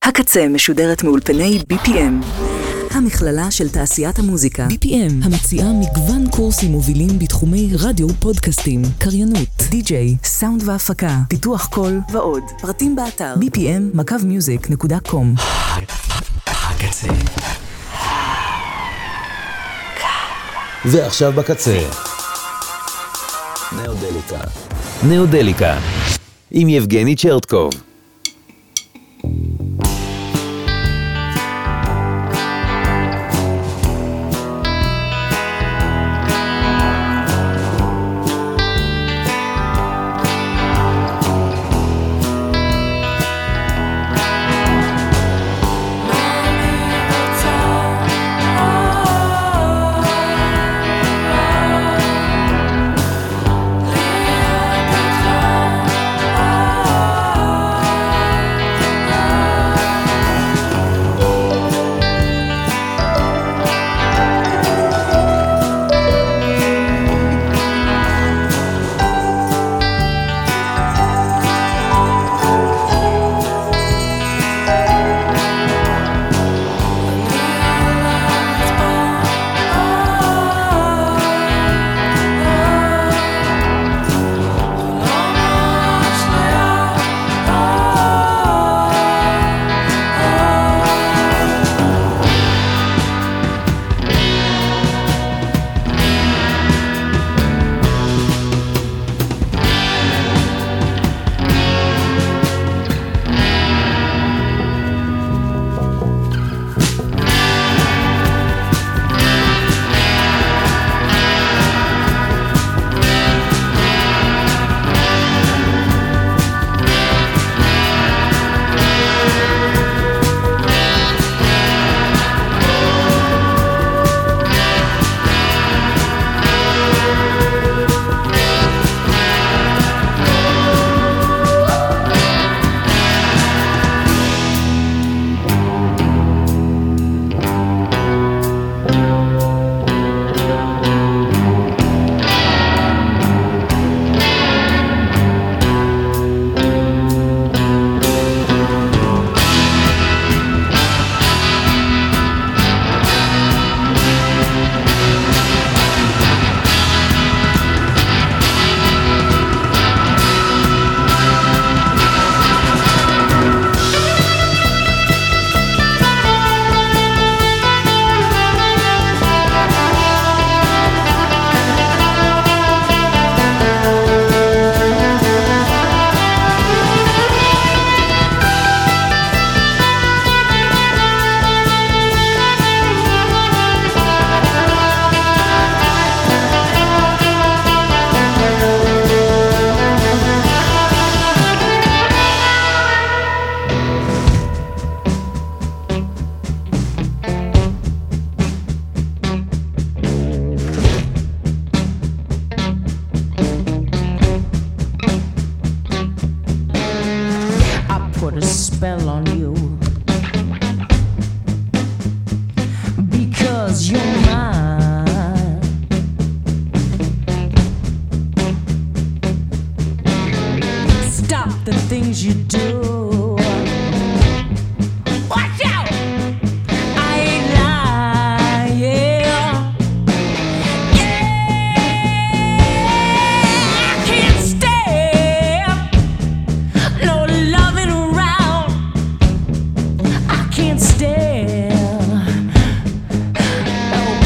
הקצה משודרת מאולפני BPM, המכללה של תעשיית המוזיקה. BPM, המציעה מגוון קורסים מובילים בתחומי רדיו, פודקאסטים, קריינות, די-ג'יי, סאונד והפקה, פיתוח קול ועוד. פרטים באתר bpm-music.com. הקצה. ועכשיו בקצה. נאודליקה. עם יבגני צ'רטקוב. Can't stand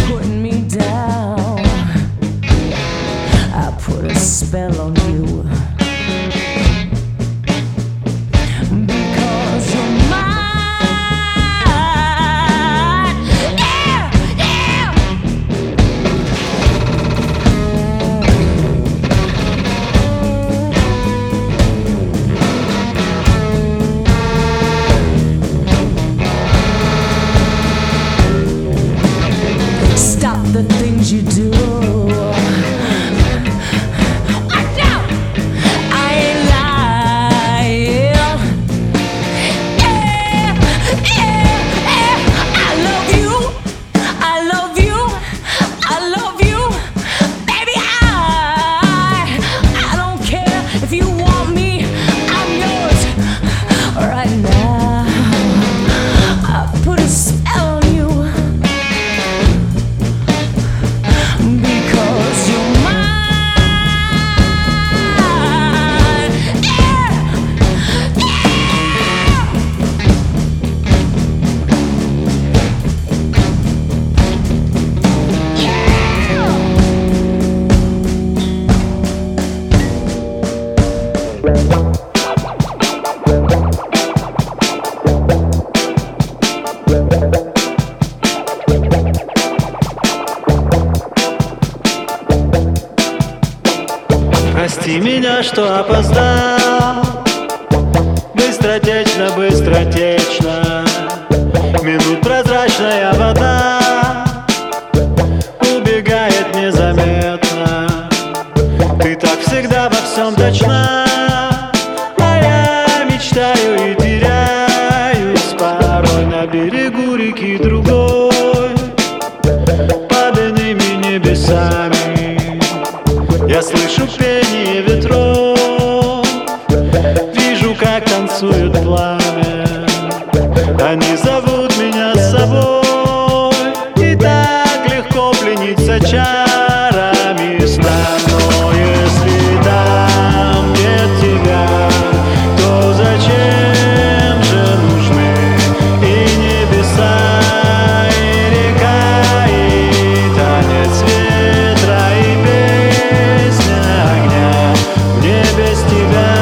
меня, что опоздал. Быстротечно, быстротечно, минут прозрачная вода убегает незаметно. Ты так всегда во всем точна, а я мечтаю и теряюсь порой на берегу реки другой. Под иными небесами я слышу пение ветров, вижу, как танцует пламя. Они зовут меня с собой, и так легко плениться чарами сна. Но если там нет тебя, то зачем же нужны и небеса, и река, и танец ветра, и песня огня в небе с тебя?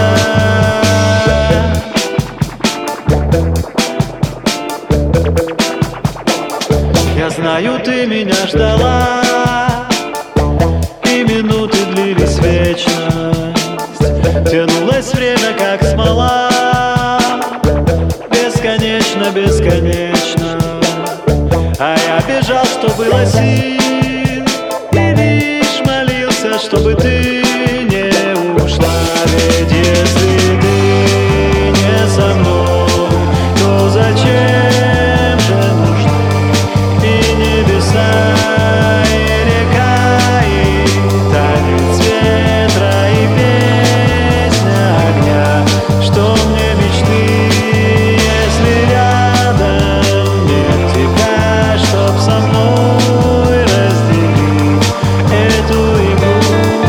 Я знаю, ты меня ждала, и минуты длились вечность. Тянулось время, как смола, бесконечно, бесконечно. А я бежал, что было сил, и лишь молился, чтобы ты не ушла. Ведь если ты не со мной, то зачем же нужны и небеса, и река, и танец ветра, и песня огня? Что мне мечты, если рядом нет тебя, чтоб со мной разделить эту игру?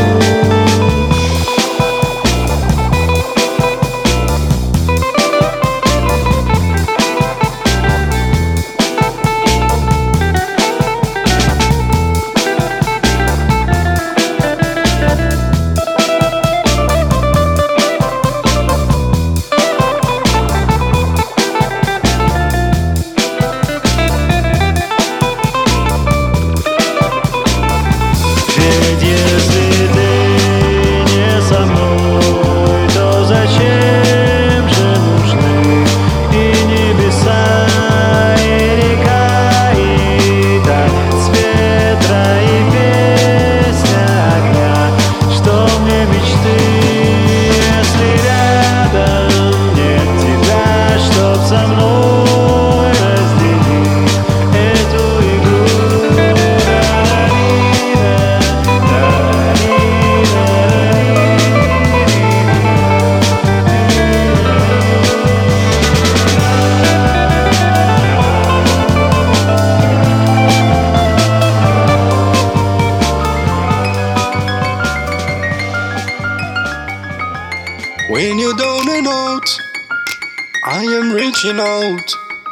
Ведь если ты не со мной, то зачем же нужны и небеса, и река, и танец ветра, и песня огня? Что мне мечты, если рядом нет тебя, чтоб со мной разделить эту игру? When you're down and out, I am reaching out.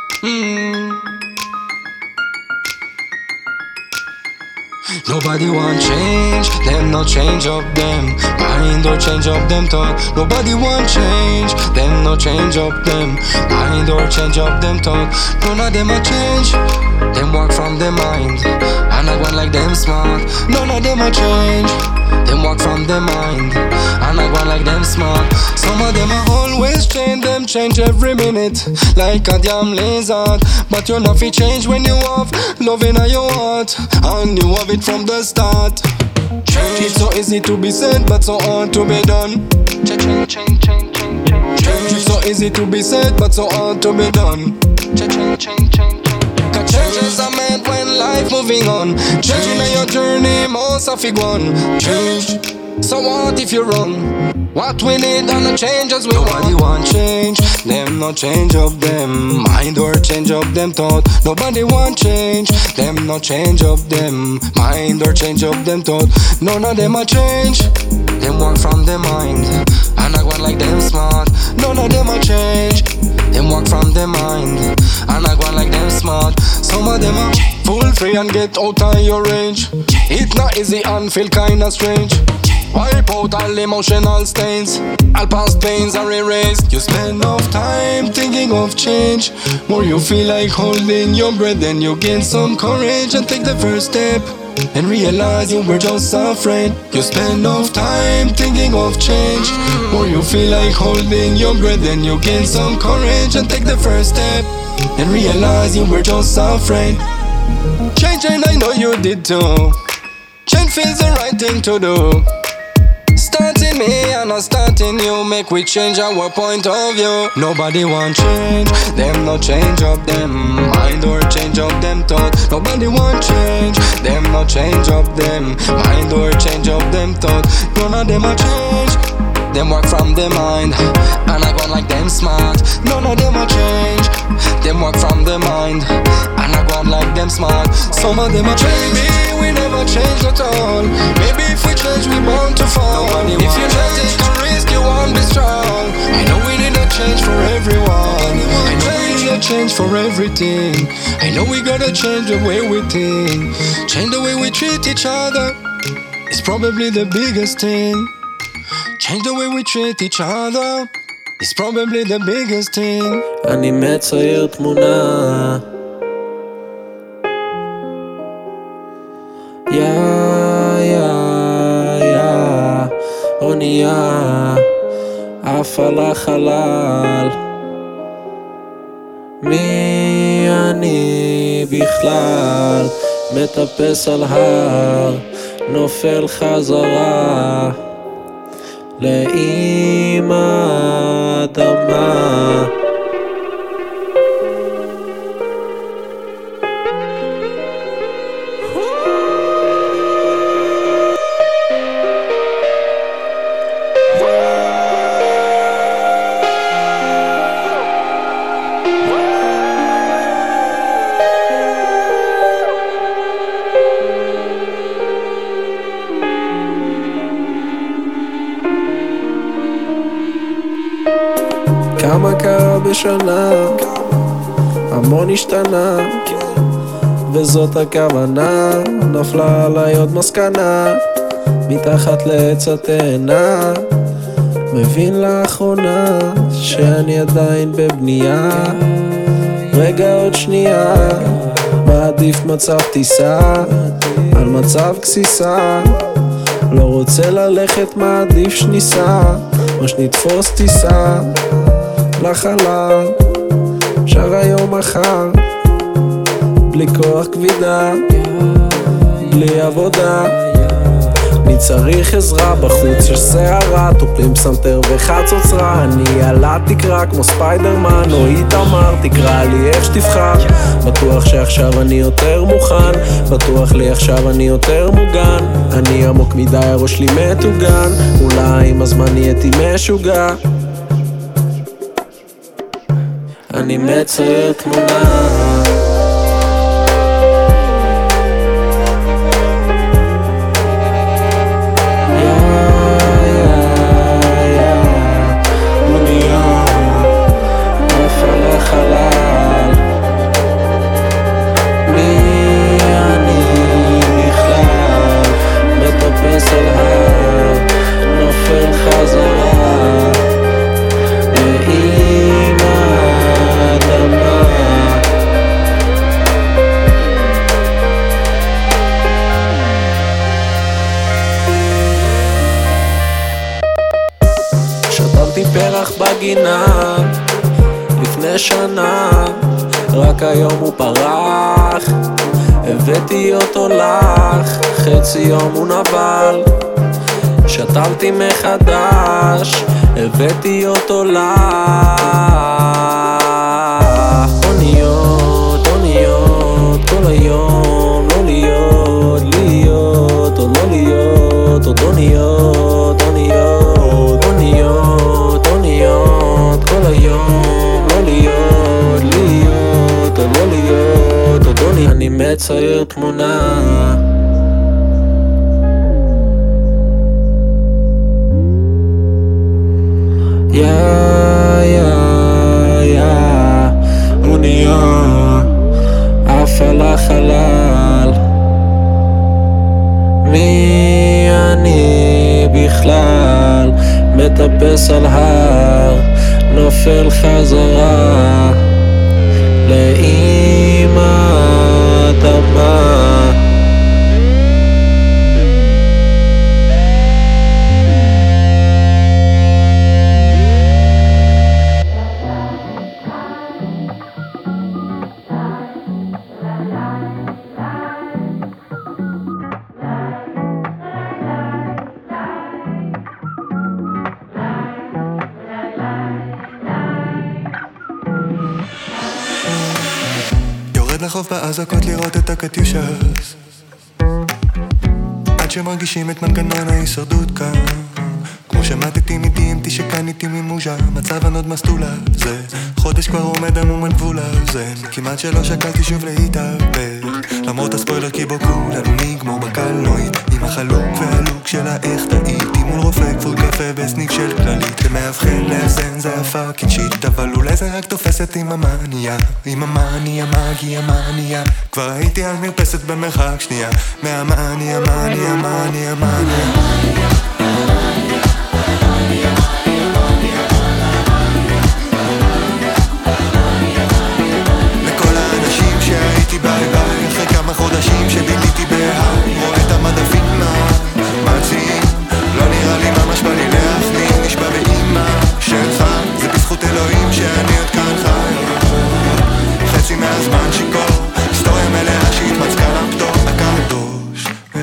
Nobody want change, them no change up them mind or change up them thought. Nobody want change, them no change up them mind or change up them thought. None of them a change, them walk from their mind, and I want like them smart. None of them a change, them walk from their mind, and I want like them smart. Some of them are always change, them change every minute, like a damn lizard. But you not fi change when you have love in your heart, and you have it from the start. Change, it's so easy to be said, but so hard to be done. Change, it's so easy to be said, but so hard to be done. Cause changes are made when life moving on. Changing on your journey, most of it gone. Change, so what if you run? What we need and the changes we want. Nobody want change, them no change up them mind or change up them thought. Nobody want change, them no change up them mind or change up them thought. None of them a change, them walk from their mind, and I want like them smart. None of them a change, them walk from their mind, and I want like them smart. Some of them are full free and get out of your range. It not easy and feel kinda strange. Wipe out all emotional stains, all past pains are erased. You spend enough time thinking of change. More you feel like holding your breath, then you gain some courage and take the first step. and realize you were just afraid. You spend enough time thinking of change. More you feel like holding your breath, then you gain some courage and take the first step, and realize you were just afraid. Change, and I know you did too. Change feels the right thing to do. Starting me and not starting you, make we change our point of view. Nobody want change, them no change up them mind or change up them thought. Nobody want change, them no change up them mind or change up them thought. None of them a change, them work from their mind, and I gone like them smart. None of them a change, them work from their mind, and I gone like them smart. Some of them a change, maybe we never change at all. Maybe if we change we bound to fall. If you not take a risk you won't be strong. I know we need a change for everyone. I know we need a change for everything. I know we gotta change the way we think. Change the way we treat each other is probably the biggest thing. Change the way we treat each other is probably the biggest thing. אני מצייר תמונה, אונייה עפה לחלל. מי אני בכלל? מטפס על הר, נופל חזרה לאמא אדמה. כמה קרה בשנה, המון השתנה, וזאת הכוונה. נפלה עליי עוד מסקנה, מתחת לעץ התאנה. מבין לאחרונה שאני עדיין בבנייה. רגע עוד שנייה, מעדיף מצב טיסה על מצב כסיסה. לא רוצה ללכת, מעדיף שניסה, או שנתפוס טיסה לחלל, אפשר היום מחר, בלי כוח כבידה, בלי עבודה. אני צריך עזרה, בחוץ יש שערה, טופלים פסנתר וחצוצרה. אני על התקרה כמו ספיידרמן או איתמר, תקרא לי איך שתבחר. בטוח שעכשיו אני יותר מוכן, בטוח לי עכשיו אני יותר מוגן. אני עמוק מדי, הראש שלי מטוגן, אולי עם הזמן נהייתי משוגע. אני מצייר תמונה, אונייה עפה לחלל. מי אני בכלל? מטפס על הר, נופל חזרה לאמא אדמה. שתלתי פרח בגינה לפני שנה, רק היום הוא פרח, הבאתי אותו לך, חצי יום הוא נבל. שתלתי מחדש, הבאתי אותו לך. אוניות, אוניות, כל היום, לא להיות, להיות, או לא להיות, עוד אוניות, אוניות, אוניות, אוניות, כל היום, לא להיות, להיות, או לא להיות, עוד אוניות. אני מצייר תמונה, אונייה עפה לחלל. מי אני בכלל? מטפס על הר, נופל חזרה לאמא אדמה. יורד לחוף באזעקות לראות את הקטיושס, עד שמרגישים את מנגנון ההישרדות כאן. כמו שמדתי מ-DMT שקניתי ממוז'ה, מצב ענוד מסטולה, זה חודש כבר עומד עמום על גבול הזה. כמעט שלא שקלתי שוב להתאבד, למרות הספוילר כי בו כולנו נגמור בקלנועית, עם החלוק והלוק של האיך טעיתי מול רופא כפול קפה בסניף של כללית. למאבחן לאזן זה הפאקינג שיט, אבל אולי זה רק תופסת עם המאניה, עם המאניה, מגיה, מאניה. כבר הייתי על מרפסת במרחק שנייה מהמאניה, מאניה, מאניה, מאניה. לכל האנשים שהייתי ביי ביי, אחרי כמה חודשים שביליתי בהיי, רואה את המדפים מציעים, לא נראה לי ממש בא לי להחמיא, נשבע באמא שלך, זה בזכות אלוהים שאני עוד כאן חי. חצי מהזמן שיקור, היסטוריה מלאה שהתמצקה לפתור הקדוש.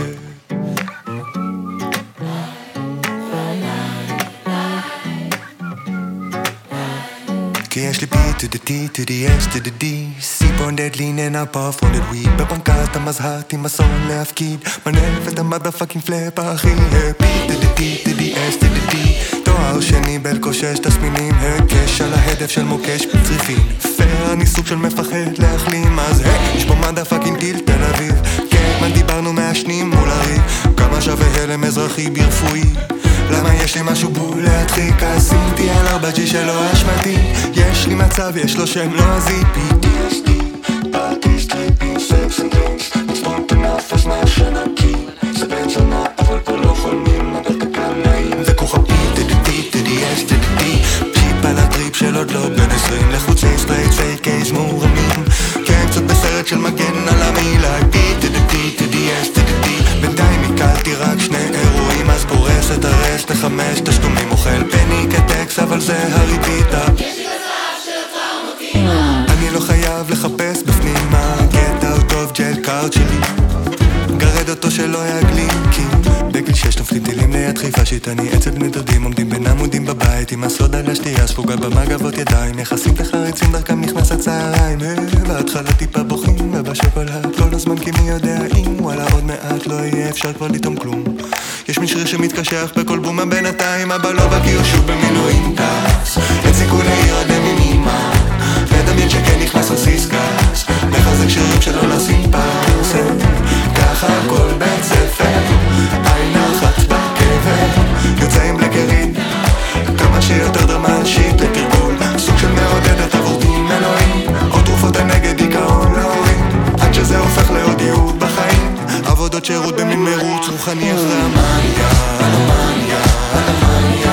כי יש לי P to the T to the S to the D, סיפון דדלין אין הפאף on that weed, בבנקת המזהת עם מסון להפקיד, מנף את המדפאקינג פלאפ הכי. P to the T to the S to the D, תואר שני בלקושש תסמינים, הקש על ההדף של מוקש בצריפין, פייר אני סוג של מפחד להחלים, אז יש פה מדפאקינג טיל תל אביב, כן מה דיברנו מהשנים מול הריב, כמה שווה הלם אזרחי ברפואי, למה יש לי משהו בול להדחיק, עשיתי על 4G שלא אשמתי, יש לי מצב, יש לו שם, לא עזית PTSD, באתי סטריפים, סקס אנד דרינקס, מצפון תנפס מהשנקי, זה בן זונה, אבל פה לא חולמים, אבל תקלם נעים, זה כוחה P to the T to the S to the D, פשיפ על הטריפ של עוד לא בן 20, לחוצי סטרייט, פייקייז מורמים, כן קצת בסרט של מגן על המילה, P to the T to the S to the D, בינתיים הקלתי רק שני אירועים, אז פורס את הרסט לחמש תשלומים, אוכל פני כטקס, אבל זה הריביטה. אני לא חייב לחפש בפנים מה get out of jail card שלי, גרד אותו שלא יגלים, כי בגיל 6 נופלים טילים ליד חיפה שיטני, אצל בני דודים עומדים בין עמודים בבית, עם הסודה לשתייה ספוגה במגבות ידיים, יחסים תחריצים דרכם נכנס הצהריים, בהתחלה טיפה בוכים ובשוקולד כל הזמן, כי מי יודע אם וואלה עוד מעט לא יהיה אפשר כבר לטעום כלום, יש מין שריר שמתקשח בכל בומה בינתיים, אבא לא בקי הוא שוב במילואים טס, אין סיכוי להירדם עם אמא, מדמיין שכן נכנס לסיסקס, מחזק שירים שלא לשים פס, ככה כל בית ספר, עין אחת בקבר, יוצא עם לגרין, כמה שיותר דרמנשית לתרגול, סוג של מעודדת עבור דין אלוהים, עוד תרופות הנגד דיכאון להורים, עד שזה הופך לעוד ייעוד בחיים, עבודות שירות במין מרוץ רוחני אחרי המאניה, המאניה, המאניה,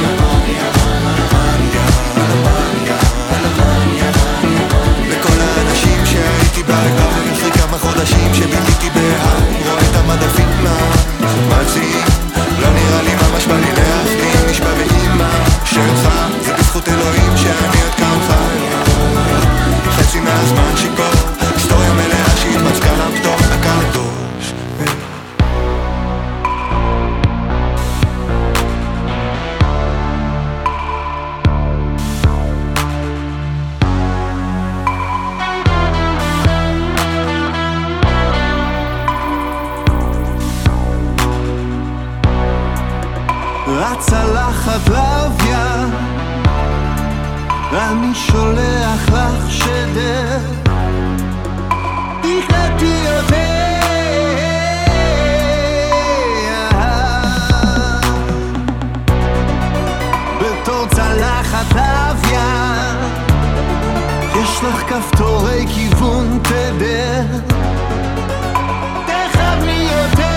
לכל האנשים שהייתי בעבר, אחרי כמה חודשים שביליתי בהיי, רואה את המדפים מציעים, לא נראה לי ממש בא לי להחמיא, נשבע באמא שלך, זה בזכות אלוהים שאני עוד כאן חי, חצי מהזמן שיקור, היסטוריה מלאה שהתמצקה לפתור הקדוש. הצלחת לוויה, אני שולח לך שדר, תקלטי יותר בתור צלחת לוויה, יש לך כפתורי כיוון תדר, תכוון יותר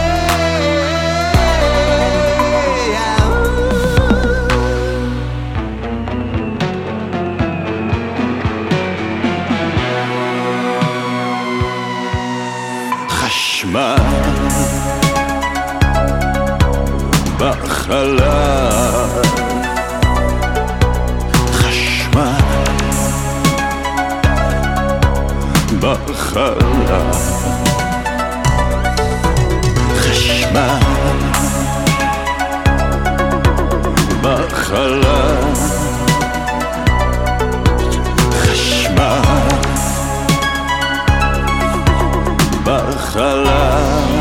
בחלל, חשמל בחלל, חשמל בחלל, חשמל בחלל.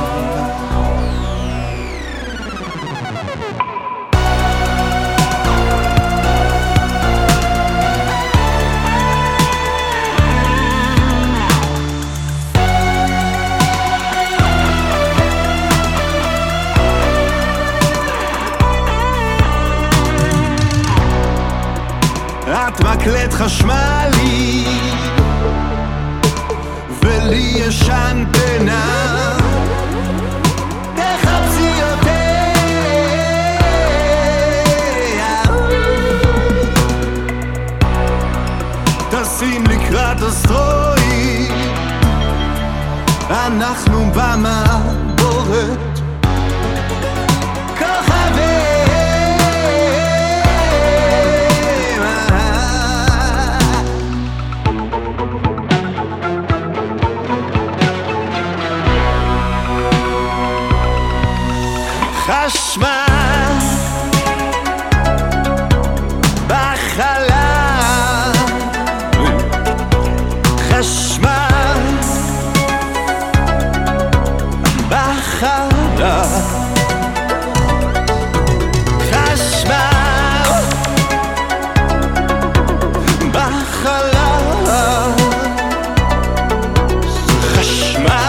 את מקלט חשמלי ולי יש אנטנה, תחפשי יותר, טסים לקראת אסטרואיד, אנחנו במעבורת חשמל בחלל, חשמל בחלל, חשמל בחלל, חשמל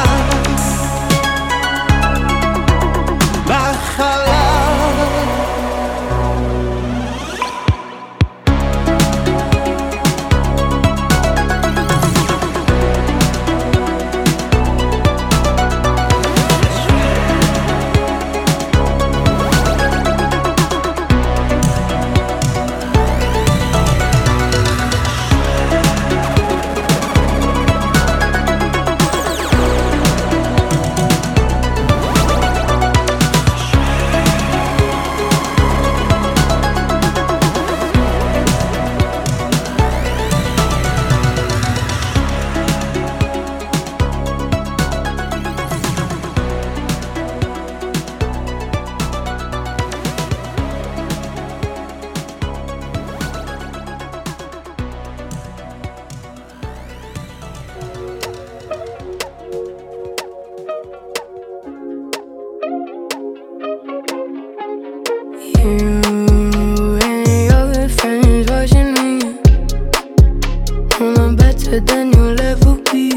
than you'll ever be.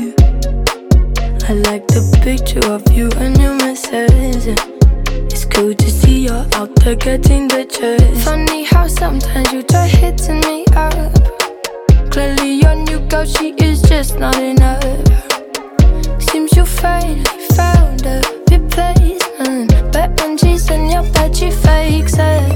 I like the picture of you and your messages. It's cool to see you're out there getting the chase. Funny how sometimes you try hitting me up. Clearly your new girl, she is just not enough. Seems you finally found a replacement, but when she's in your bed she fakes it.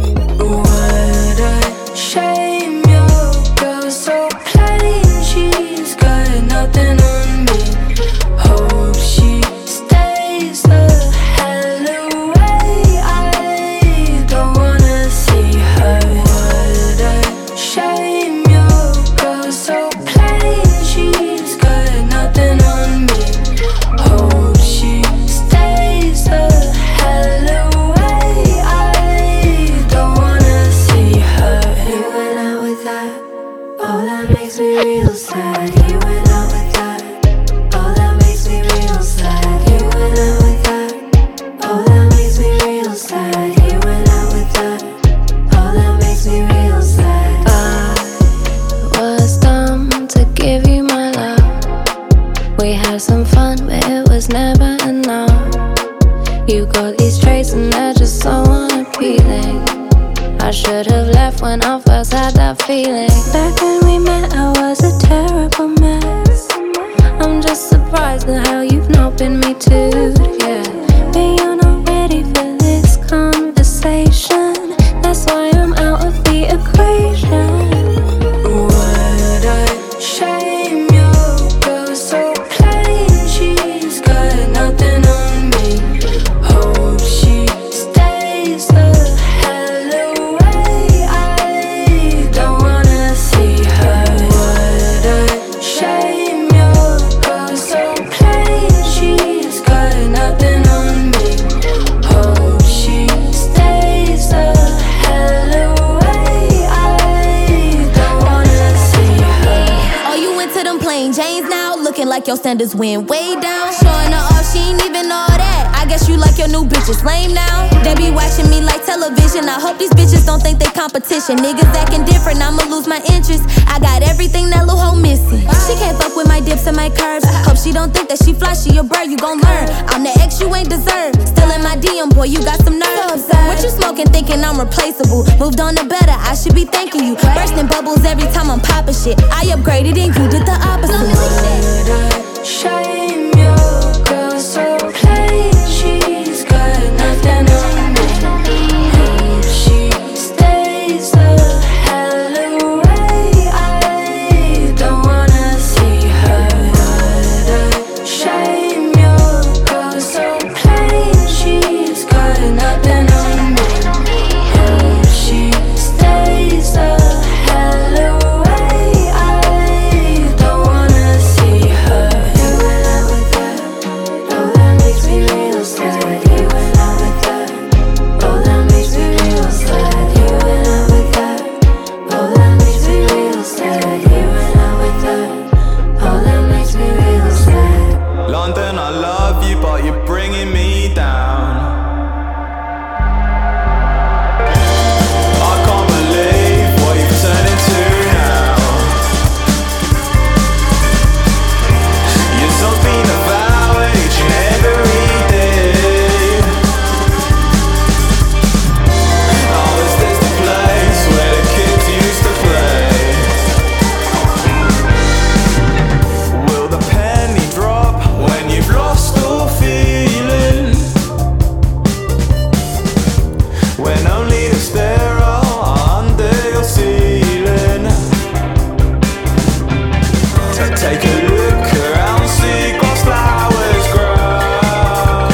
What a shame your girl's so plain. She's got nothing on me. Hope she stays the hell away. I don't wanna see her. What a shame your girl's so plain. She's got nothing on me. Hope she stays the hell away. I don't wanna see her. You went out with that. Oh, that makes me real sad. You went out with that. Oh, that makes me real sad. You went out with that. Oh, that makes me real sad. You went out with that. Oh, that makes me real sad. I was dumb to give you my love. We had some fun, but it was never enough. You got these traits and they're just so unappealing. I should have left when I first had that feeling. Back when we met, I was a terrible mess. I'm just surprised at how you've not been me too, yeah. But you're not ready for this conversation. That's why I'm out of the equation. What a shame your girl's so plain. She's got nothing on me. Hope she stays the hell away. I don't wanna see her. What a lanes now, looking like your standards went way down. Showing her off, she ain't even all that. I guess you like your new bitches lame now. They be watching me like television. I hope these bitches don't think they competition. Niggas acting different, I'ma lose my interest. I got everything that little hoe missing. She can't fuck with my dips and my curves. Hope she don't think that she fly, she a bird, you gon' learn. I'm the ex you ain't deserve. Still in my DM, boy, you got some nerves. What you smoking, thinking I'm replaceable? Moved on to better, I should be thanking you. Bursting bubbles every time I'm popping shit. I upgraded and you did the opposite. Shame your girl so plain. She's got nothing on me. Hope she stays the hell away. I don't wanna see her. Shame your girl so plain. She's got nothing on me. Hope she stays the hell away. I don't wanna see her. You went out with that. Oh, that makes me real sad. You went out with that. Oh, that makes me real sad. You went out with that. Oh, that makes me real sad. You went out with that. Oh, that makes me real sad. London, I love you, but you're bringing me down. I can't believe what you've turned into now. Your soul's been devoured each and every day. Oh, is this the place where the kids used to play? Will the penny drop when you've lost all feeling? When only the stair are under your ceiling. To take a look around, see grass flowers grow.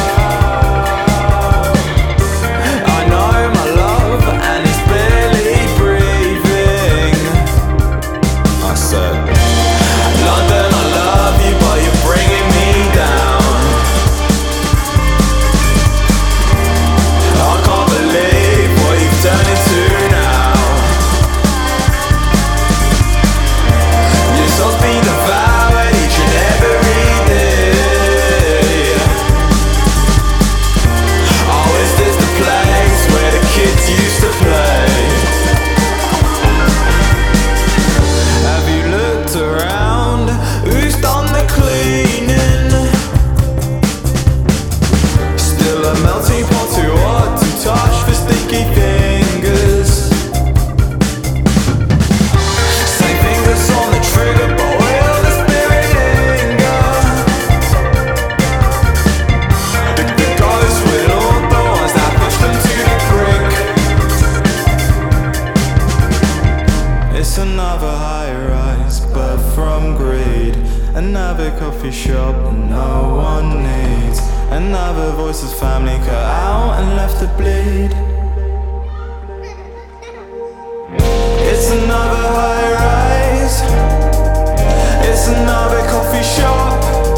I know my love and it's barely breathing. I said, London, I love you, but you're bringing me down. I can't believe what you've turned into now. Your soul's been devoured each and every day. Oh, is this the place where the kids used to play? Have you looked around? Who's done the cleaning? Still a melting pot too hot to touch for sticky fingers. Same fingers on the trigger, but will the spirit linger? The ghosts will all the ones that push them to the brink. It's another high rise, but from greed. Another coffee shop no one needs. Another voice's family cut out and left to bleed. It's another high rise. It's another coffee shop.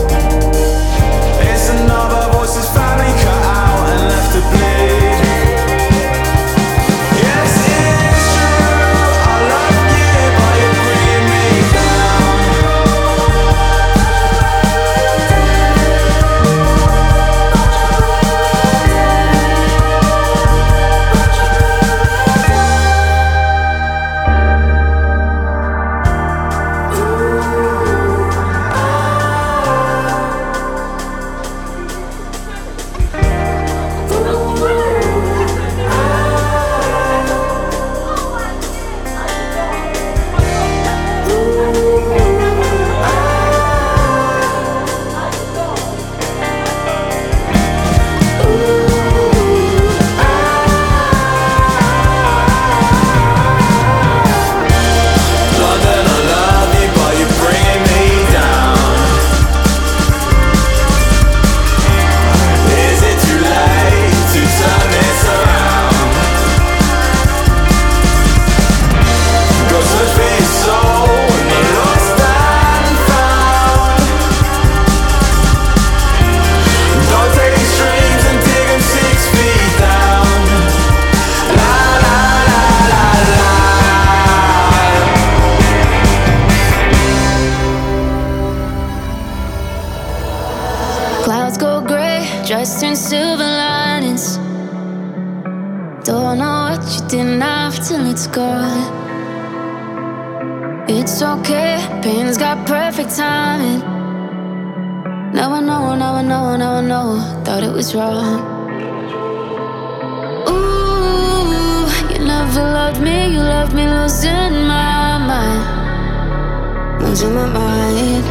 It's another voice's family cut out and left to bleed. Yes, it's true. I love you, but you're bringing me down. go gray, dressed in silver linings. Don't know what you didn't have till it's gone. It's okay, pain's got perfect timing. Now I know, now I know, now I know, thought it was wrong. Ooh, you never loved me, you loved me losing my mind. Losing my mind.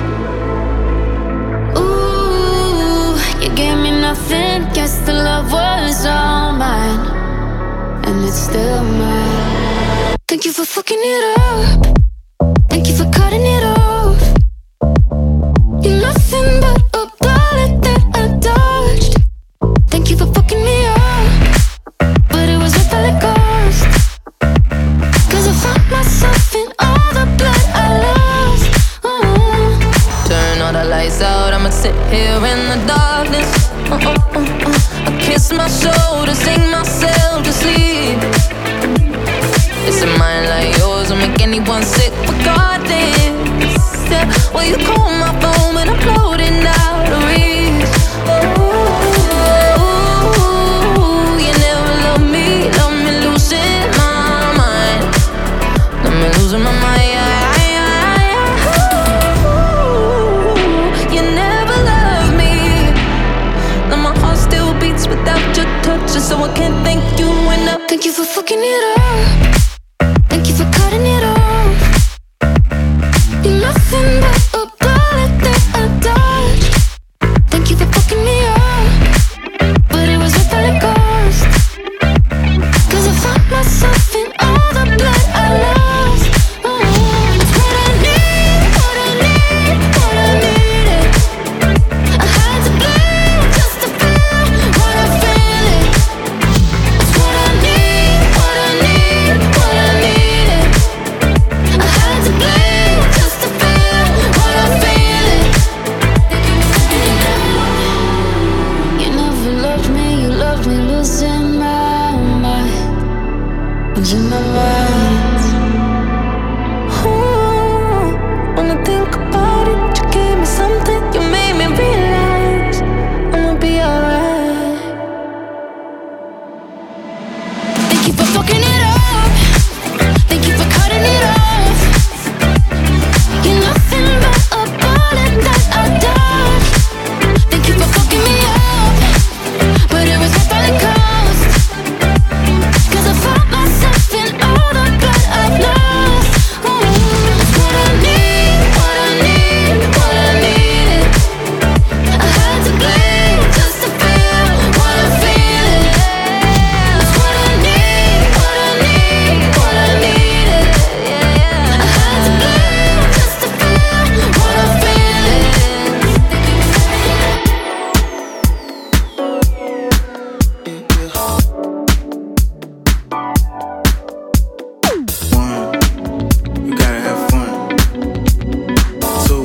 Ooh, you gave me nothing, guess the love was all mine. And it's still mine. Thank you for fucking it up. Thank you for cutting it off. You're nothing but a bullet that I dodged. Thank you for fucking me up, but it was worth all it cost. Cause I found myself in all the blood I lost. Turn all the lights out, I'ma sit here in the darkness. I kiss my shoulder, sing myself to sleep. It's a mind like yours will make anyone sick regardless. Yeah. Well, you call my phone when I'm floating out of reach. Ooh, you never love me losing my mind. Love me losing my mind. Ooh, you never love me. Now my heart still beats without your touch, so I can't thank you enough. Thank you for fucking it up. Thank you for cutting it off. You're nothing but a bullet that I dodged. Thank you for fucking me up, but it was worth all it cost. Cause I found myself in all the blood I lost. It's what I need, what I need, what I needed. I had to bleed just to feel what I feel it. It's what I need, what I need, what I needed. I had to bleed just to feel what I feel it. You never loved me, you loved me losing my mind. Losing my mind. Ooh, when I think about it, you gave me something, you made me realize I'ma be alright. Thank you for fucking it up. Thank you for cutting it off. You're nothing but a bullet that I dodged. Thank you for fucking me up, but it was worth all it cost. Cause I found myself in all the blood I've lost. It's what I need, what I need, what I needed. I had to bleed just to feel what I feel. It's what I need, what I need, what I needed. I had to bleed just to feel what I feel. One, you gotta have fun. Two,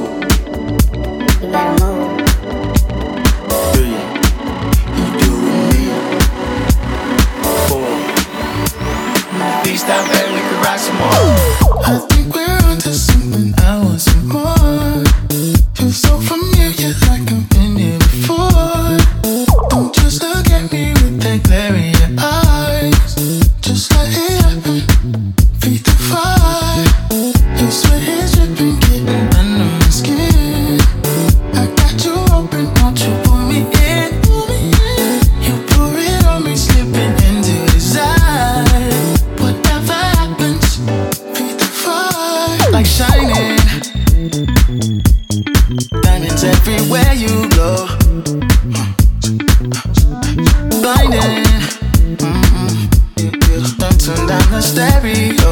three, you do it with me. Four, please stop, baby, we can rock some more. I think we're onto something, I want some more. Feel so familiar, like I've been here before. Don't just look at me with that glare in your eyes. Just let it happen, feed the fire. Your sweat is dripping, getting under my skin. I got you open, won't you pull me in? You pour it on me, slipping into desire. Whatever happens, feed the fire. Like shining, diamonds everywhere you go. Blinding, don't turn down the stereo.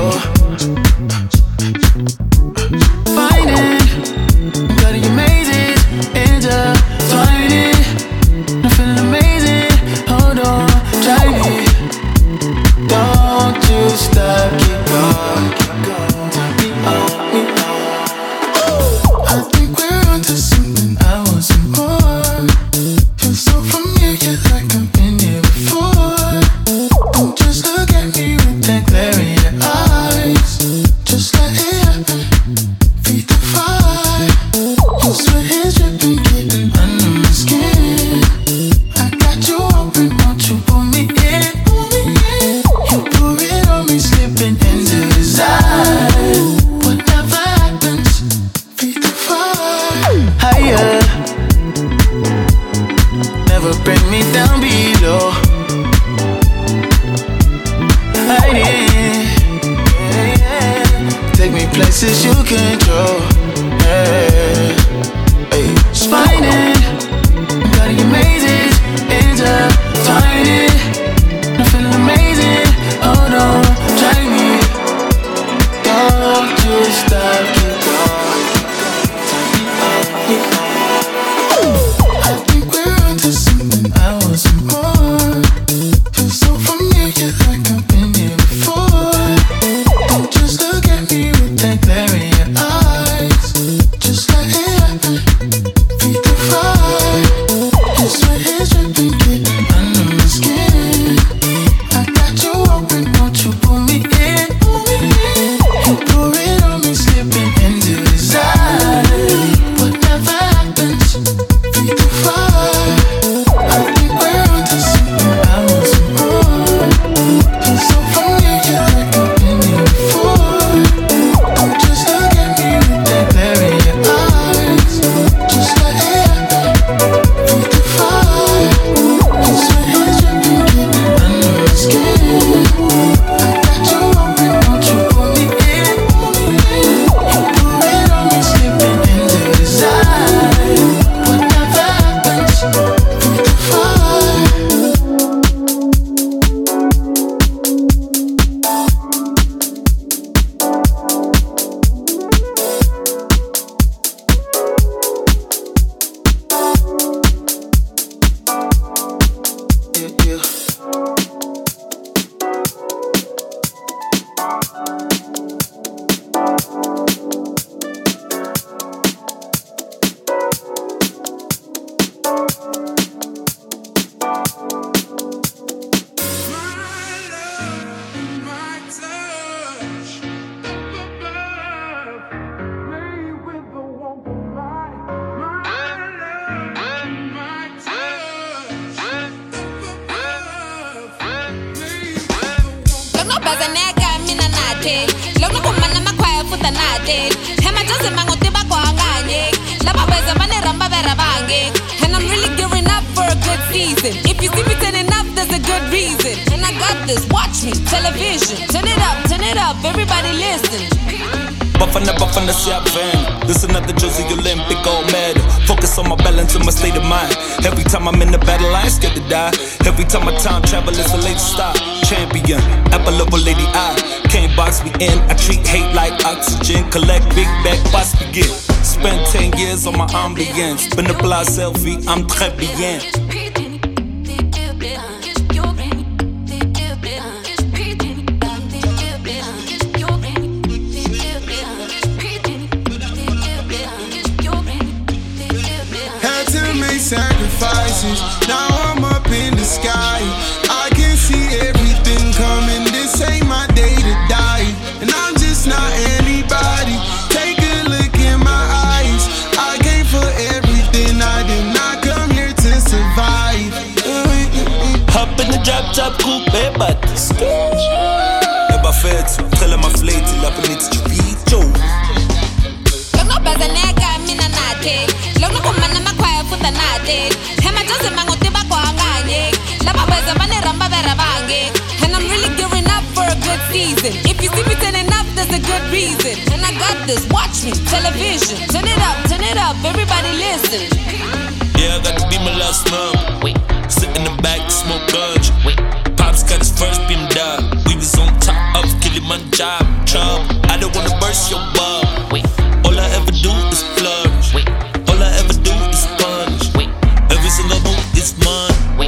Finding, got your mazes, intertwining. I'm feeling amazing, hold on, try me. Don't you stop, keep going, turn me on, me on. I think we're onto something, I want some more. Feel so familiar, like I've been here before. Don't just look at me with that glare in your eyes. Just let it happen, feed the fire. Your sweat is dripping, getting under my skin. nated. Hema just mango tiba kwa nganye. Laba beza bane ramba vera bange. And I'm really gearing up for a good season. If you see me turning up, there's a good reason. And I got this, watch me, television. Turn it up, everybody listen. Buffin' the siap van. This another Jersey Olympic gold medal. Focus on my balance and my state of mind. Every time I'm in the battle, I ain't scared to die. Every time my time travel is a late stop. Champion, apple of a lady eye. Can't box me in, I treat hate like oxygen. Collect big back, boss begin. Spent 10 years on my ambience. Been a fly selfie, I'm très bien. Sacrifices, now I'm up in the sky. I can see everything coming. This ain't my day to die, and I'm just not anybody. Take a look in my eyes. I came for everything. I did not come here to survive. Hop in the drop top coupe, but Eba fed, tell my flate till up in its street, Joe. Look no better nigga, mina nate. Look no kumana makwaya futa nate. Hema just mango tiba kwa nganye. Laba beza bane ramba vera bange. And I'm really gearing up for a good season. If you see me turning up, there's a good reason. And I got this, watch me, television. Turn it up, everybody listen. Yeah, I got to be my last number. Wait, sit in the back, smoke guns. Wait, Pops got his first beam done. We was on top of Kilimanjaro. Trouble, I don't wanna burst your bub. Wait, all I ever do is flourish. Wait, all I ever do is punish. Wait, every single move is mine. Wait.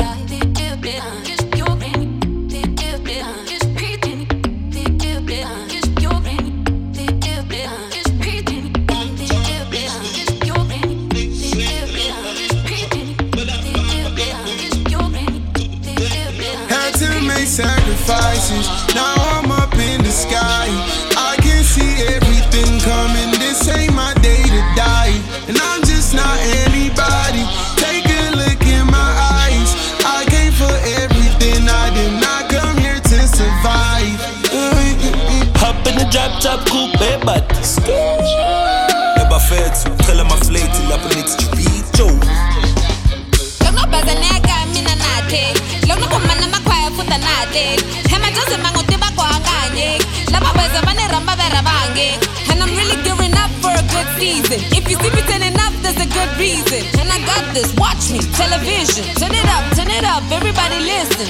Sacrifices, now I'm up in the sky. I can see everything coming. This ain't my day to die, and I'm just not anybody. Take a look in my eyes. I came for everything. I did not come here to survive. Hop in the drop top coupe, but Eba fed, tell my flate till up in its street, Joe. Look no better nigga, mina nate. Look no kumana makwaya futa nate. Hema just mango tiba kwa nganye. Laba beza bane ramba vera bange. And I'm really gearing up for a good season. If you see me turning up, there's a good reason. And I got this, watch me, television. Turn it up, everybody listen.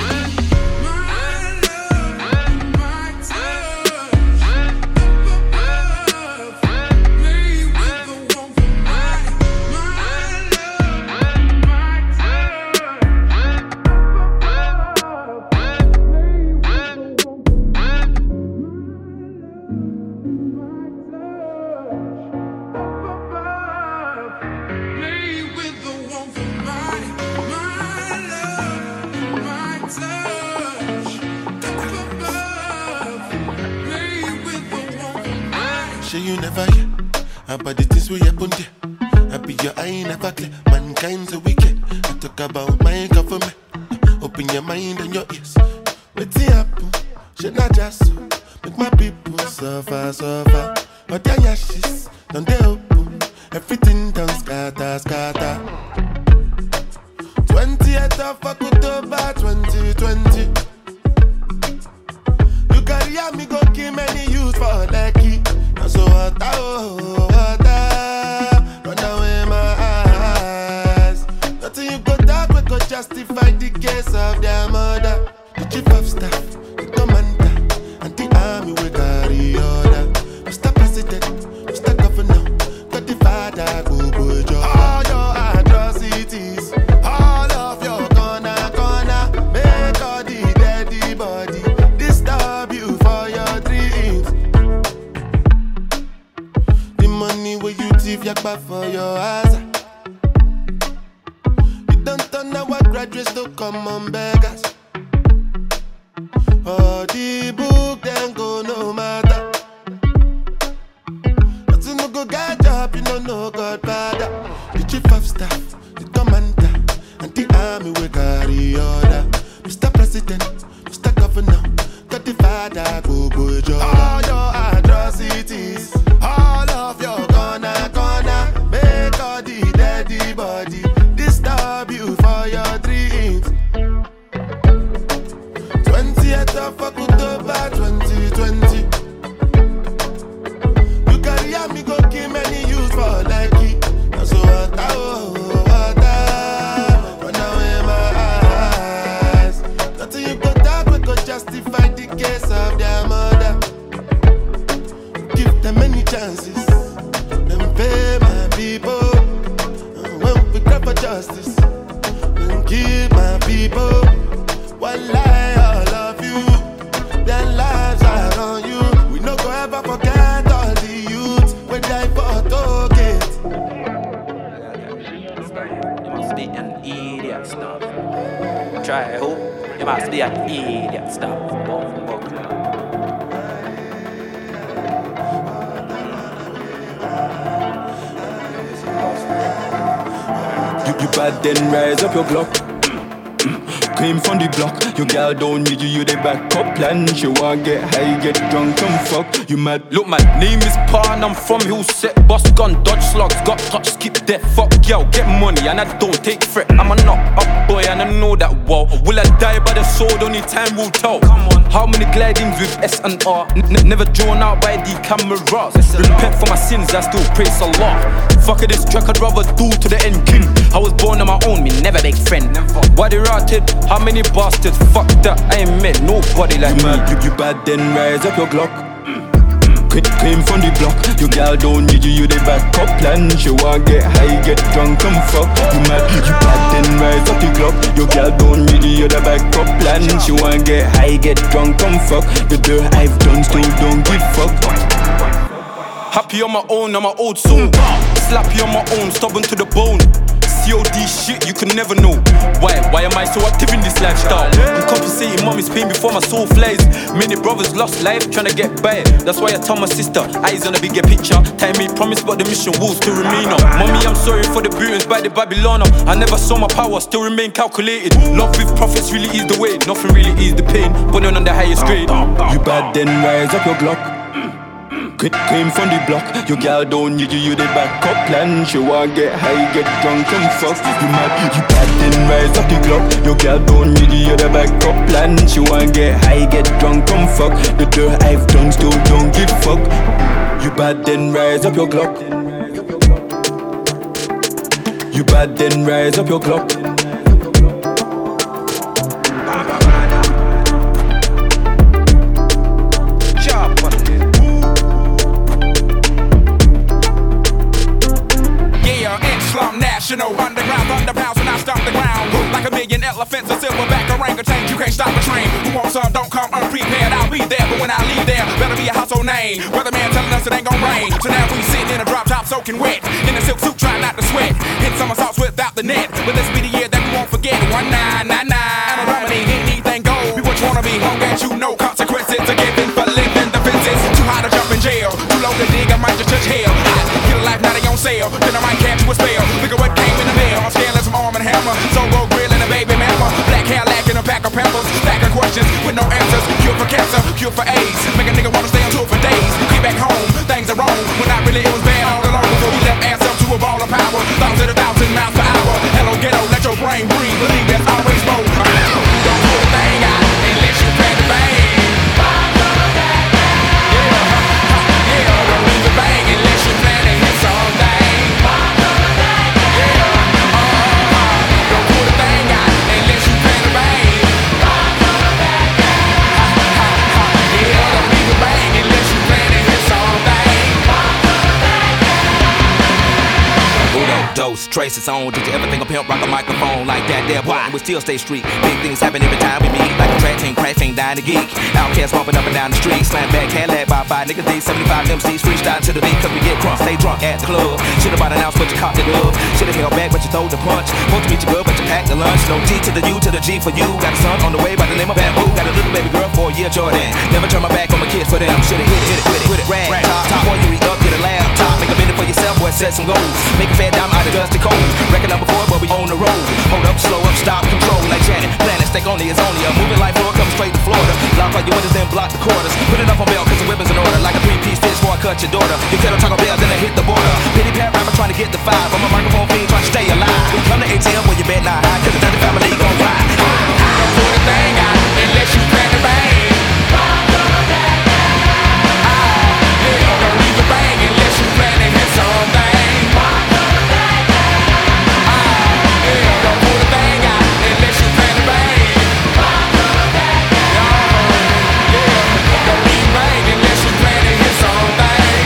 You never hear about the things we happen there. I be your eye never clear. Mankind's a wicked. I talk about my government. Open your mind and your ears. What's it happen? Should not just so. Make my people suffer. But their ashes don't they open. Everything done scatter. 20th of October 2020. You carry me go kill many youth for lucky. So water, run away my eyes. Nothing you go talk, we could justify the case of their mother. The chief of staff, the commander, and the army will carry order. Mr. President, Mr. Governor, got the father, go job. All your atrocities, all of your corner, make all the dead body disturb you for your dreams. Money where you thief your back for your eyes. You don't turn our graduates to come on beggars. All the book then go no matter. Nothing no go get job, you don't know Godfather. The chief of staff, the commander, and the army will carry order. Mr. President, Mr. Governor, got the father, go job. All your address. atrocities. All of your gonna make all the deady body disturb you for your dreams. 20th of October 2020. You carry me go kill many youths for Nike. Now so what run away my eyes. Nothing you go talk we go justify the case of their mother. Give them many chances. Them pay my people. And when we cry for justice, then keep my people. One lie, all of you. Their lives are on you. We no go ever forget all the youths when die for Tollgate. You must be an idiot, stop. Try who? You must be an idiot, stop. You bad then rise up your Glock. Came from the block. Your girl don't need you the back up plan. She want get high, get drunk and fuck. You mad? Look, my name is Pan, I'm from Hillset. Boss gun, dodge slugs, got touch, skip death. Fuck yo, get money and I don't take threat. I'm a knock up boy and I know that well. Will I die by the sword? Only time will tell. Come on. How many glidings with S&R? Never drawn out by the cameras. Repent for my sins, I still praise Allah. Fuck this track, I'd rather do to the end king. I was born on my own, me never big friend. Why they rotted? How many bastards? Fuck that, I ain't met nobody like you me. You bad then rise up your Glock. Came from the block. Your girl don't need you the back up plan. She want get high, get drunk and fuck. You mad? You bad then rise up the Glock. Your girl don't need you the back up plan. She want get high, get drunk and fuck. The dirt I've done still don't give fuck. Happy on my own, I'm my old soul. Slappy on my own, stubborn to the bone. COD shit, you can never know. Why am I so active in this lifestyle? I'm compensating mommy's pain before my soul flies. Many brothers lost life trying to get by. That's why I tell my sister, eyes on a bigger picture. Time made promise but the mission will still remain on. Mommy, I'm sorry for the beatings by the Babylon. I never saw my power, still remain calculated. Love with prophets really is the way. Nothing really is the pain, but on the highest grade. You bad then rise up your Glock. Came from the block. Your girl don't need you the back up plan. She want get high, get drunk and fuck. You mad? You bad then rise up the Glock. Your girl don't need you the back up plan. She want get high, get drunk and fuck. The dirt I've done still don't give fuck. You bad then rise up your Glock. You bad then rise up your Glock. Underground thunderpounds when I stomp the ground. Like a million elephants, a silverback orangutan. You can't stop a train. Who wants some? Don't come unprepared. I'll be there, but when I leave there, better be a household name. Weatherman telling us it ain't gon' rain. So now we sitting in a drop top soaking wet. In a silk suit trying not to sweat. Hit somersaults without the net. But this be the year that we won't forget. 1999. I'm a dominate, anything goes. Be what you wanna be, long as you know consequences are given for living the fences. Too high to jump in jail. Too low to dig, I might just touch hell. Get a life, now they on sale. Then I might catch you a spell. Look at what came in the mail. I'm scaling some Arm & Hammer. Solo grill and a baby mama. Black hair lacking a pack of pampers. Stack of questions with no answers. Cure for cancer, cure for AIDS. Make a nigga wanna stay on tour for days. Get back home, things are wrong. When not really, it was bad all along. Before we left ass up to a ball of power. Thousands of 1,000 miles per hour. Hello ghetto, let your brain breathe. Believe that's always more. Don't pull a thing out unless you pay the bang. Don't leave the bang unless you plan to hit someday. Dose, trace its own. Did you ever think a pimp rock a microphone like that there? Why? We still stay street. Big things happen every time we meet. Like a track team, crash team, dying to geek. Outcasts bumping up and down the street. Slam back, Cadillac by 5 niggas, D75 MCs. Freestyle to the beat, cause we get crunk. Stay drunk at the club. Should've bought an ounce, but you caught the glove. Should've held back, but you throw the punch. Supposed to meet you good, but you packed the lunch. No G to the U to the G for you. Got a son on the way by the name of Bamboo. Got a little baby girl for a year, Jordan. Never turn my back on my kids for them. Should've hit it, rag. Top, boy, you re-up, get a laptop. Make a minute for yourself, boy, set some goals. Make a fat dime out of dusty cold. Record number 4, but we on the road. Hold up, slow up, stop, control like Janet. Planet Stakeonia is only a moving light floor, coming straight to Florida. Lock all your windows, then block the quarters. Put it up on bail, cause the weapons in order. Like a 3-piece fish before I cut your daughter. You tell Taco Bell, then I hit the border. Pity pat rapper trying to get the five. I'm a microphone fiend trying to stay alive. We come to ATL where you bet not high, cause the Dutch family gon' ride. Don't put a thing out unless you plan to bang. Don't leave the bang unless you plan to hit something. Don't put a thing out unless you plan to bang. Don't leave bang unless you plan to hit something.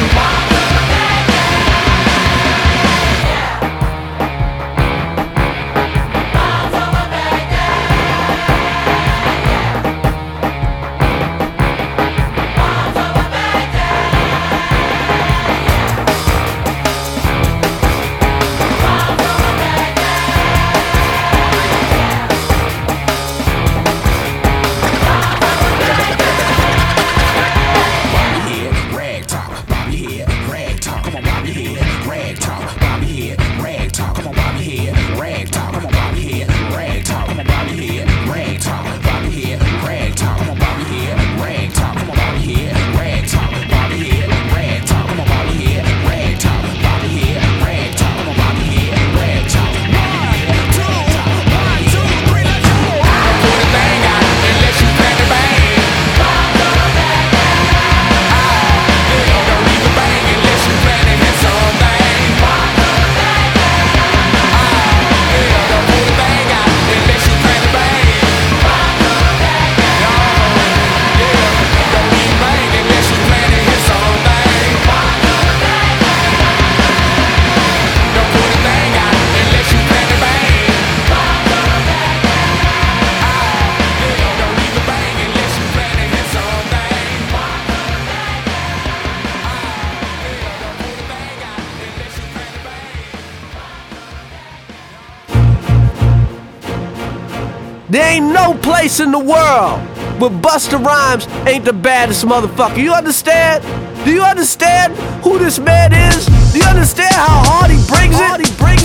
There ain't no place in the world where Busta Rhymes ain't the baddest motherfucker. You understand? Do you understand who this man is? Do you understand how hard he brings it?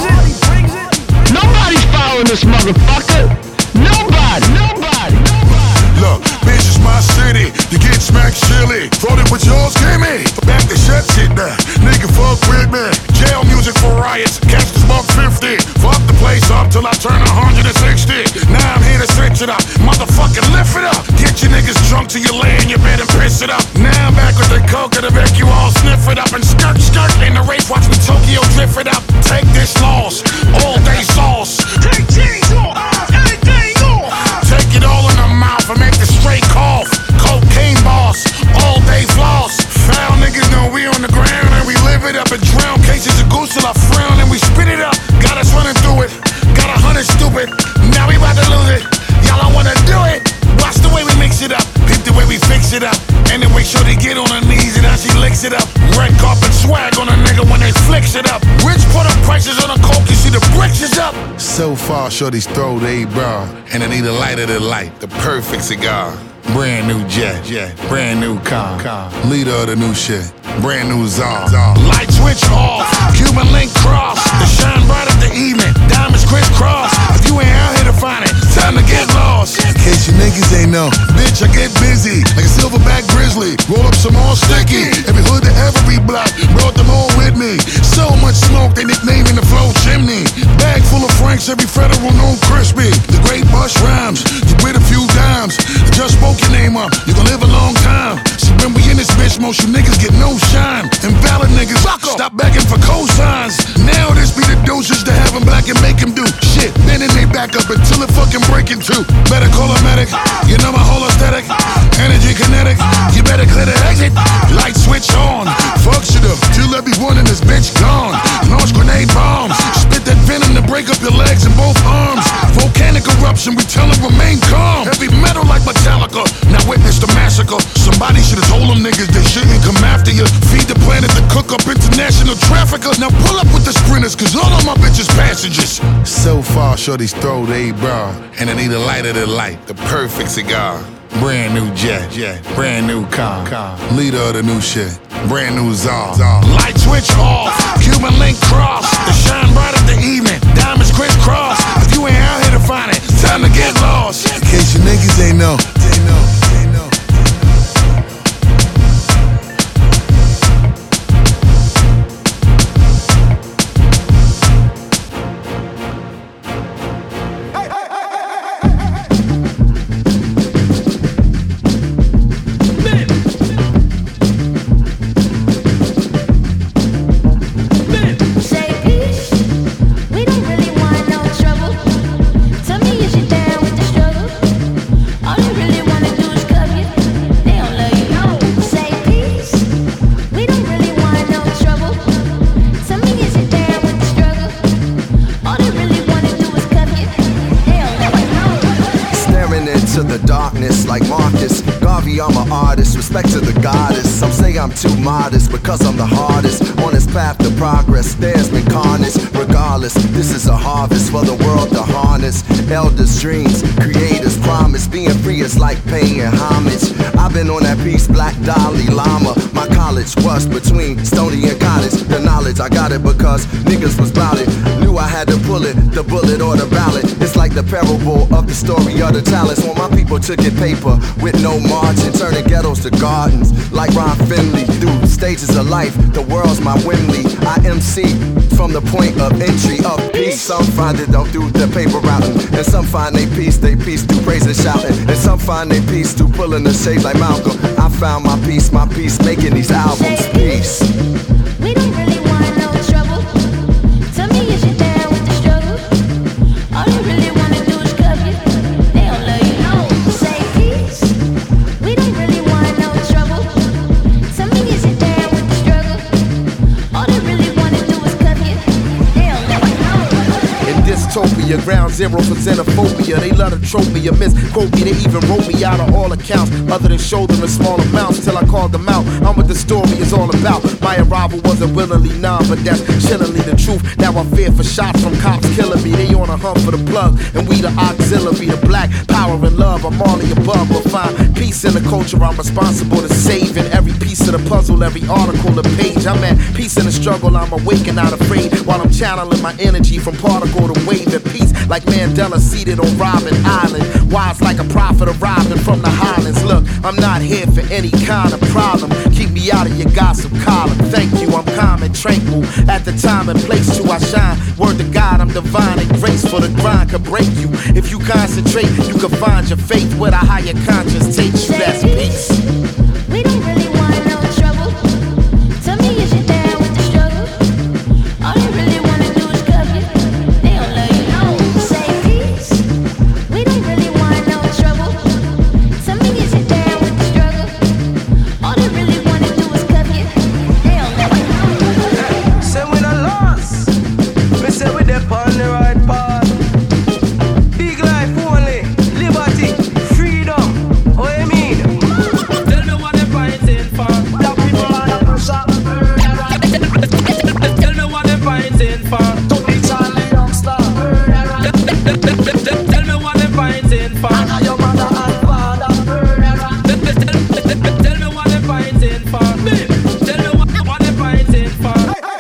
Nobody's following this motherfucker. Nobody. Look, bitch, it's my city. You get smacked silly. Thought it was yours, give me. Back to shut shit now. Nigga, fuck with me. Jail music for riots. Catch this buck 50. Fuck the place up till I turn 160. Now I'm here to switch it up. Motherfucking lift it up. Get your niggas drunk till you lay in your bed and piss it up. Now I'm back with the coke and the make you all sniff it up. And skirt in the race. Watch me Tokyo drift it up. Take this loss. All day sauce. Take cheese off. Anything off. Take it all in the mouth and make the straight cough. Cocaine boss, all day floss. Foul niggas know we on the ground and we live it up and drown cases of goose till I frown and we spit it up. Got us running through it, got 100 stupid. Now we about to lose it. Y'all don't wanna do it. Watch the way we mix it up, peep the way we fix it up. And then wait sure they get on her knees and how she licks it up. Red carpet swag on a nigga when they flicks it up. Rich put up prices on the coke, you see the bricks is up. So far, shorty's throw they bra, and I need a lighter to light, the perfect cigar. Brand new jet, brand new car, leader of the new shit, brand new czar. Light switch off, Cuban link cross, the shine bright of the evening, diamonds crisscross. If you ain't out here to find it, time to get lost. In case you niggas ain't know, bitch, I get busy like a silverback grizzly. Roll up some more sticky, every hood to every block, brought them all with me. So much smoke, they nicknaming the flow chimney. Bag full of Franks, every federal known crispy. The great Bush Rhymes, you with a few dimes, just spoke your name up, you gon' live a long time. See, when we in this bitch, most you niggas get no shine. Invalid niggas, stop begging for cosigns. Now this be the doses to have them black and make them do shit. Then they back up until it fucking break in two. Better call a medic, you know my whole aesthetic. Energy kinetic, you better clear the exit. Light switch on, fuck shit up till everyone in this bitch gone. Launch grenade bombs, spit that venom to break up your legs and both arms. Volcanic eruption, we tell them remain calm. Heavy metal like Metallica, now witness the massacre. Somebody should've told them niggas they shouldn't come after you. Feed the planet to cook up international trafficker. Now pull up with the sprinters, cause all of my bitches passengers. So far, shorty's throw they bra, and I need a lighter to light, the perfect cigar. Brand new jet, brand new car, leader of the new shit, brand new czar. Light switch off, Cuban link cross, the shine bright of the evening, diamonds crisscross. Maybe I'm an artist, respect to the goddess. Some say I'm too modest because I'm the hardest. On this path to progress, there's been carnage. Regardless, this is a harvest for the world to harness. Elders' dreams, creators' promise. Being free is like paying homage. I've been on that piece, Black Dalai Lama. My college was between Stony and Cottage. The knowledge, I got it because niggas was bout it. Knew I had to pull it, the bullet or the ballot. It's like the parable of the story of the talents. When my people took it paper with no margin, turning ghettos to gardens. Like Ron Finley, through stages of life, the world's my Wembley. I MC from the point of entry of peace. Some find it don't do the paper routing, and some find they peace through praise and shouting, and some find they peace through pulling the shades like Malcolm. I found my peace making these albums. Peace. We don't really want no trouble. Tell me, is you down with the struggle? All you really wanna do is cuff you. They don't let you know. Say peace. We don't really want no trouble. Tell me, is you down with the struggle? All they really wanna do is cuff you. They don't let you know. In dystopia, ground zero for xenophobia. They love to trope me or misquote me. They even wrote me out of all accounts, other than show them in small amounts till I called them out. I'm what the story is all about. My arrival wasn't willingly none, but that's chillingly the truth. Now I fear for shots from cops killing me. They on a hunt for the plug, and we the auxiliary, the black power and love. I'm all the above, but find peace in the culture. I'm responsible to saving every piece of the puzzle, every article, the page. I'm at peace in the struggle. I'm awake and not afraid, while I'm channeling my energy from particle to wave at peace. Like Mandela seated on Robin Island, wise like a prophet arriving from the Highlands. Look, I'm not here for any kind of problem. Keep me out of your gossip column. Thank you, I'm calm and tranquil. At the time and place to I shine. Word to God, I'm divine and graceful. The grind could break you. If you concentrate, you can find your faith where the higher conscience takes you. That's peace. We don't really want no trouble. Tell me, is you down with the struggle? All they really wanna do is cuff you. They don't let you know. Say peace. We don't really want no trouble. Tell me, is you down with the struggle? All they really wanna do is cuff you. They don't let you know. Say we not lost. Me say we dey on the right path. Big life only, liberty, freedom. What you mean? Tell me what they're fighting for. The people are the pressure. Tell me what they're fighting for. Don't be Charlie Youngster. Tell me what they're fighting for. I know your mother and father. Tell me what they're fighting for. Tell me what they're fighting for.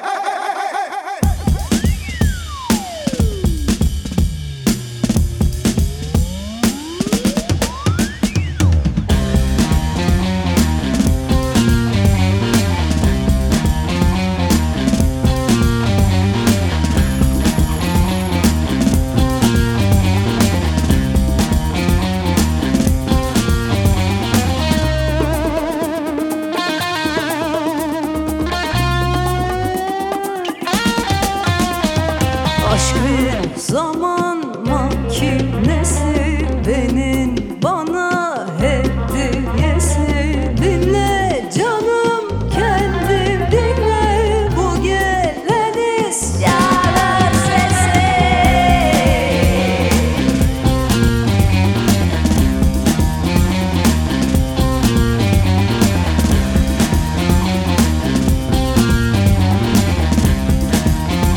Aşk bir zaman makinesi, benim bana hediyesi. Dinle canım, kendim dinle, bu gelen isyanlar sesi.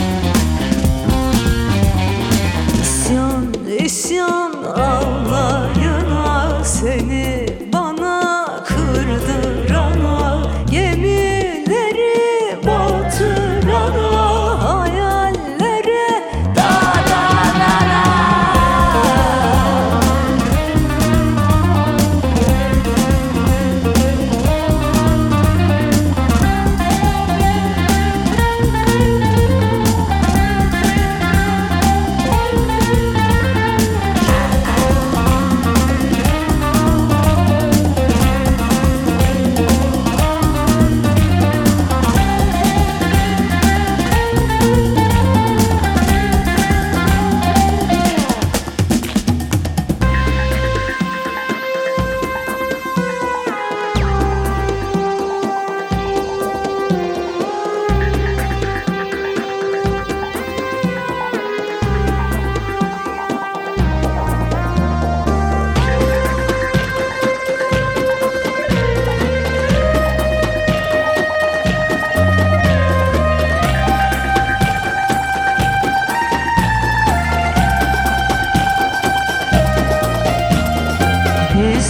İsyan, isyan, ağlar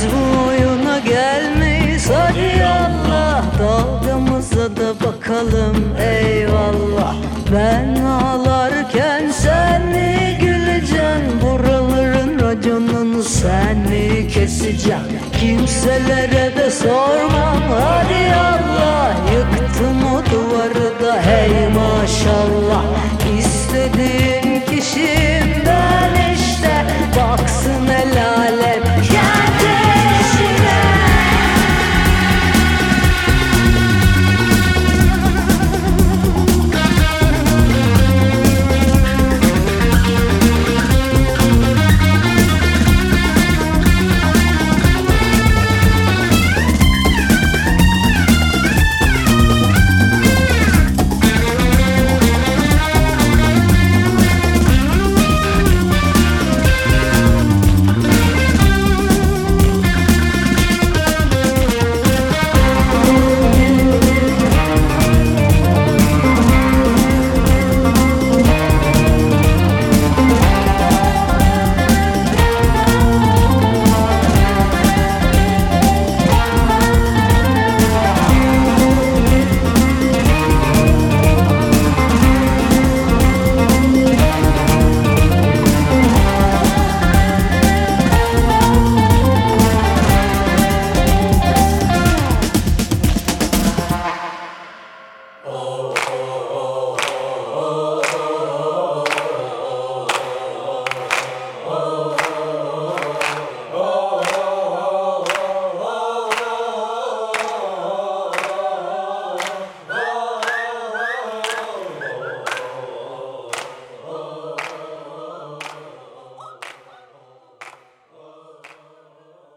Biz bu oyuna gelmeyiz hadi Allah. Dalgamıza da bakalım eyvallah. Ben ağlarken sen mi güleceksin? Buraların raconunu sen mi keseceksin? Kimselere de sormam hadi Allah. Yıktım o duvarı da hey maşallah. İstediğin kişi